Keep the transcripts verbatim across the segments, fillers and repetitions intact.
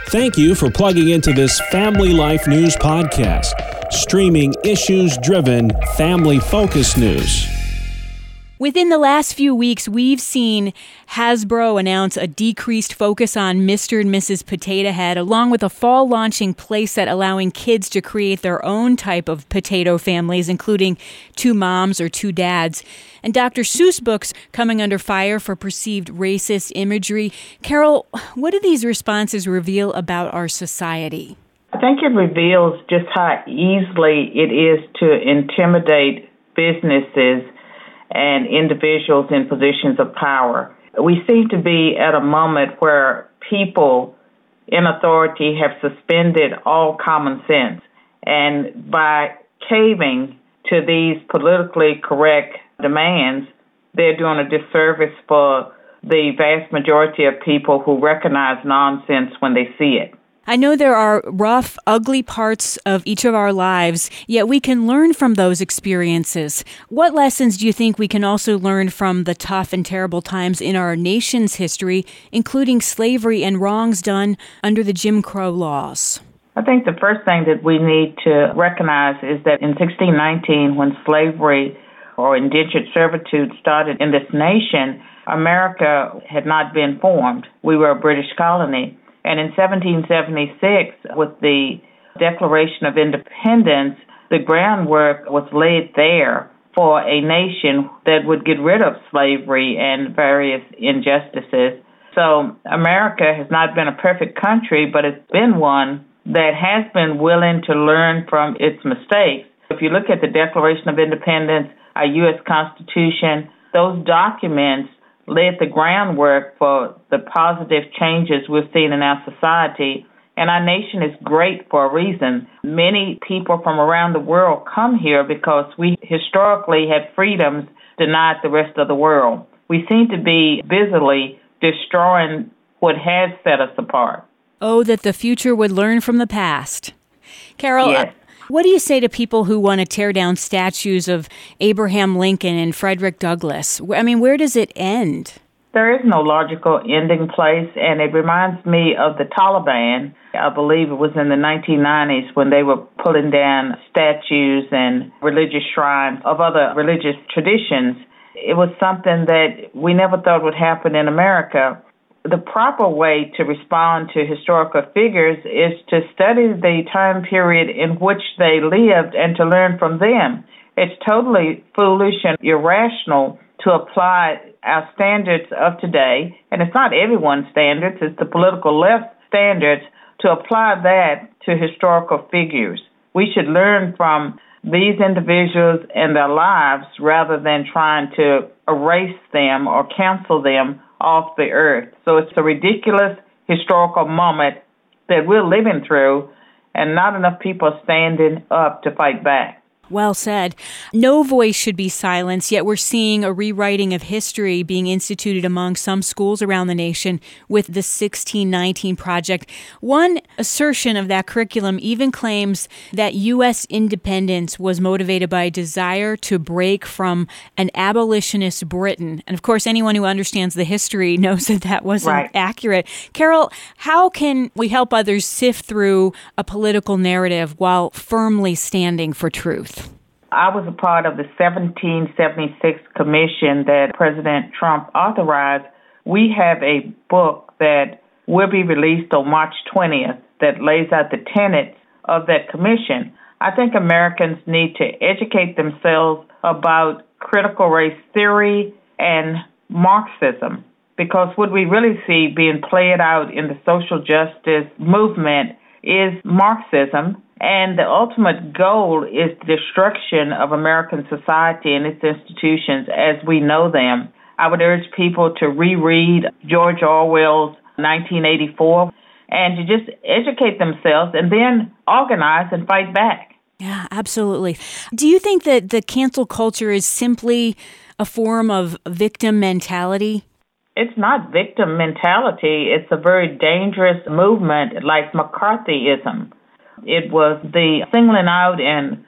Thank you for plugging into this Family Life News podcast, streaming issues-driven, family-focused news. Within the last few weeks, we've seen Hasbro announce a decreased focus on Mister and Missus Potato Head, along with a fall launching playset allowing kids to create their own type of potato families, including two moms or two dads. And Doctor Seuss books coming under fire for perceived racist imagery. Carol, what do these responses reveal about our society? I think it reveals just how easily it is to intimidate businesses and individuals in positions of power. We seem to be at a moment where people in authority have suspended all common sense. And by caving to these politically correct demands, they're doing a disservice for the vast majority of people who recognize nonsense when they see it. I know there are rough, ugly parts of each of our lives, yet we can learn from those experiences. What lessons do you think we can also learn from the tough and terrible times in our nation's history, including slavery and wrongs done under the Jim Crow laws? I think the first thing that we need to recognize is that in sixteen nineteen, when slavery or indentured servitude started in this nation, America had not been formed. We were a British colony. And in seventeen seventy-six, with the Declaration of Independence, the groundwork was laid there for a nation that would get rid of slavery and various injustices. So America has not been a perfect country, but it's been one that has been willing to learn from its mistakes. If you look at the Declaration of Independence, our U S Constitution, those documents laid the groundwork for the positive changes we've seen in our society. And our nation is great for a reason. Many people from around the world come here because we historically had freedoms denied the rest of the world. We seem to be busily destroying what has set us apart. Oh, that the future would learn from the past. Carol, yes. What do you say to people who want to tear down statues of Abraham Lincoln and Frederick Douglass? I mean, where does it end? There is no logical ending place, and it reminds me of the Taliban. I believe it was in the nineteen nineties when they were pulling down statues and religious shrines of other religious traditions. It was something that we never thought would happen in America. The proper way to respond to historical figures is to study the time period in which they lived and to learn from them. It's totally foolish and irrational to apply our standards of today, and it's not everyone's standards, it's the political left standards, to apply that to historical figures. We should learn from these individuals and their lives rather than trying to erase them or cancel them off the earth. So it's a ridiculous historical moment that we're living through, and not enough people are standing up to fight back. Well said. No voice should be silenced, yet we're seeing a rewriting of history being instituted among some schools around the nation with the sixteen nineteen Project. One assertion of that curriculum even claims that U S independence was motivated by a desire to break from an abolitionist Britain. And of course, anyone who understands the history knows that that wasn't right. accurate. Carol, how can we help others sift through a political narrative while firmly standing for truth? I was a part of the seventeen seventy-six commission that President Trump authorized. We have a book that will be released on March twentieth that lays out the tenets of that commission. I think Americans need to educate themselves about critical race theory and Marxism, because what we really see being played out in the social justice movement is Marxism. And the ultimate goal is the destruction of American society and its institutions as we know them. I would urge people to reread George Orwell's nineteen eighty-four and to just educate themselves and then organize and fight back. Yeah, absolutely. Do you think that the cancel culture is simply a form of victim mentality? It's not victim mentality. It's a very dangerous movement like McCarthyism. It was the singling out and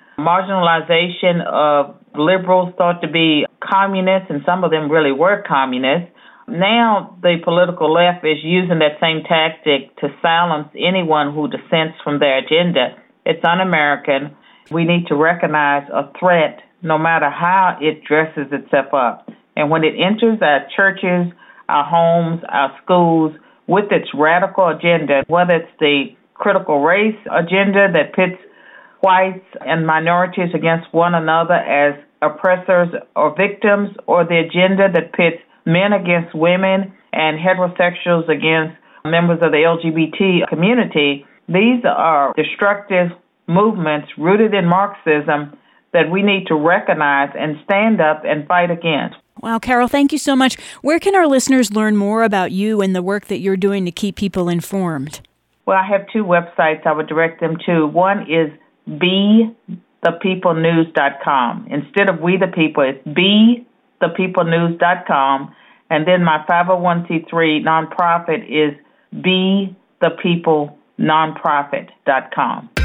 marginalization of liberals thought to be communists, and some of them really were communists, Now the political left is using that same tactic to silence anyone who dissents from their agenda. It's un-American. We need to recognize a threat no matter how it dresses itself up. And when it enters our churches, our homes, our schools, with its radical agenda, whether it's the critical race agenda that pits whites and minorities against one another as oppressors or victims, or the agenda that pits men against women and heterosexuals against members of the L G B T community, these are destructive movements rooted in Marxism that we need to recognize and stand up and fight against. Wow, Carol, thank you so much. Where can our listeners learn more about you and the work that you're doing to keep people informed? Well, I have two websites I would direct them to. One is be the people news dot com. Instead of We the People, it's be the people news dot com. And then my five oh one c three nonprofit is be the people nonprofit dot com.